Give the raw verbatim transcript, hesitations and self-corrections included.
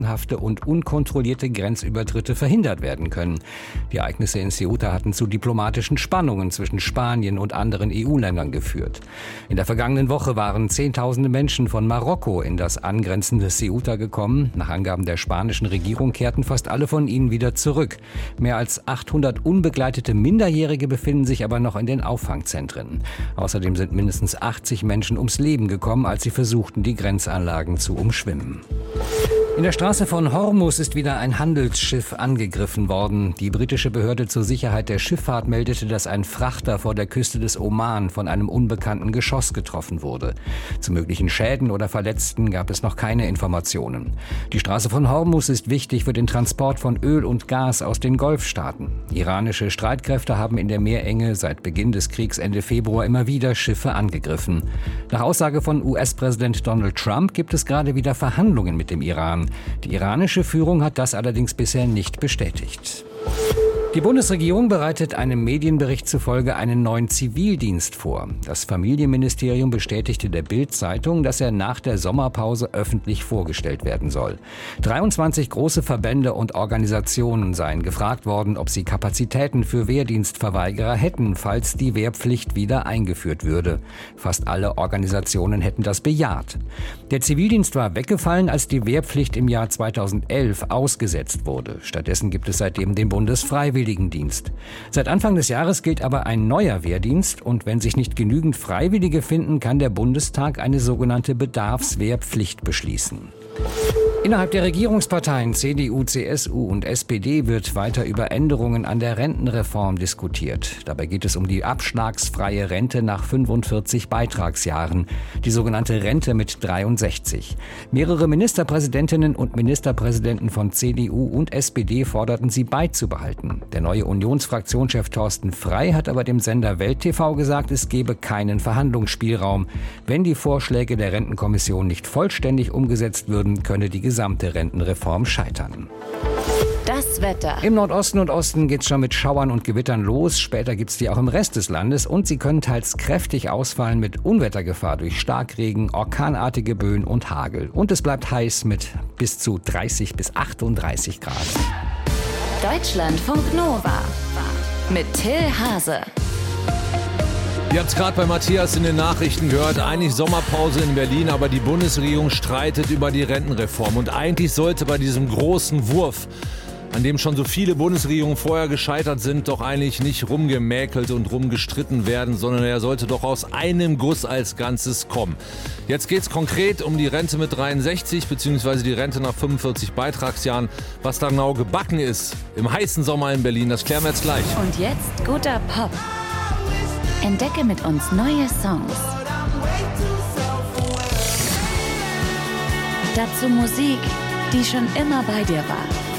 hafte und unkontrollierte Grenzübertritte verhindert werden können. Die Ereignisse in Ceuta hatten zu diplomatischen Spannungen zwischen Spanien und anderen E U-Ländern geführt. In der vergangenen Woche waren Zehntausende Menschen von Marokko in das angrenzende Ceuta gekommen. Nach Angaben der spanischen Regierung kehrten fast alle von ihnen wieder zurück. Mehr als achthundert unbegleitete Minderjährige befinden sich aber noch in den Auffangzentren. Außerdem sind mindestens achtzig Menschen ums Leben gekommen, als sie versuchten, die Grenzanlagen zu umschwimmen. In der Straße von Hormuz ist wieder ein Handelsschiff angegriffen worden. Die britische Behörde zur Sicherheit der Schifffahrt meldete, dass ein Frachter vor der Küste des Oman von einem unbekannten Geschoss getroffen wurde. Zu möglichen Schäden oder Verletzten gab es noch keine Informationen. Die Straße von Hormuz ist wichtig für den Transport von Öl und Gas aus den Golfstaaten. Iranische Streitkräfte haben in der Meerenge seit Beginn des Kriegs Ende Februar immer wieder Schiffe angegriffen. Nach Aussage von U S-Präsident Donald Trump gibt es gerade wieder Verhandlungen mit dem Iran. Die iranische Führung hat das allerdings bisher nicht bestätigt. Die Bundesregierung bereitet einem Medienbericht zufolge einen neuen Zivildienst vor. Das Familienministerium bestätigte der Bild-Zeitung, dass er nach der Sommerpause öffentlich vorgestellt werden soll. dreiundzwanzig große Verbände und Organisationen seien gefragt worden, ob sie Kapazitäten für Wehrdienstverweigerer hätten, falls die Wehrpflicht wieder eingeführt würde. Fast alle Organisationen hätten das bejaht. Der Zivildienst war weggefallen, als die Wehrpflicht im Jahr zweitausendelf ausgesetzt wurde. Stattdessen gibt es seitdem den Bundesfreiwilligendienst. Seit Anfang des Jahres gilt aber ein neuer Wehrdienst und wenn sich nicht genügend Freiwillige finden, kann der Bundestag eine sogenannte Bedarfswehrpflicht beschließen. Innerhalb der Regierungsparteien C D U, C S U und S P D wird weiter über Änderungen an der Rentenreform diskutiert. Dabei geht es um die abschlagsfreie Rente nach fünfundvierzig Beitragsjahren, die sogenannte Rente mit dreiundsechzig. Mehrere Ministerpräsidentinnen und Ministerpräsidenten von C D U und S P D forderten sie beizubehalten. Der neue Unionsfraktionschef Thorsten Frey hat aber dem Sender Welt T V gesagt, es gebe keinen Verhandlungsspielraum. Wenn die Vorschläge der Rentenkommission nicht vollständig umgesetzt würden, könne die gesamte Rentenreform scheitern. Das Wetter. Im Nordosten und Osten geht's schon mit Schauern und Gewittern los. Später gibt's die auch im Rest des Landes und sie können teils kräftig ausfallen mit Unwettergefahr durch Starkregen, orkanartige Böen und Hagel. Und es bleibt heiß mit bis zu dreißig bis achtunddreißig Grad. Deutschlandfunk Nova mit Till Hase. Ihr habt es gerade bei Matthias in den Nachrichten gehört, eigentlich Sommerpause in Berlin, aber die Bundesregierung streitet über die Rentenreform. Und eigentlich sollte bei diesem großen Wurf, an dem schon so viele Bundesregierungen vorher gescheitert sind, doch eigentlich nicht rumgemäkelt und rumgestritten werden, sondern er sollte doch aus einem Guss als Ganzes kommen. Jetzt geht es konkret um die Rente mit dreiundsechzig bzw. die Rente nach fünfundvierzig Beitragsjahren. Was da genau gebacken ist im heißen Sommer in Berlin, das klären wir jetzt gleich. Und jetzt guter Pop. Entdecke mit uns neue Songs. Dazu Musik, die schon immer bei dir war.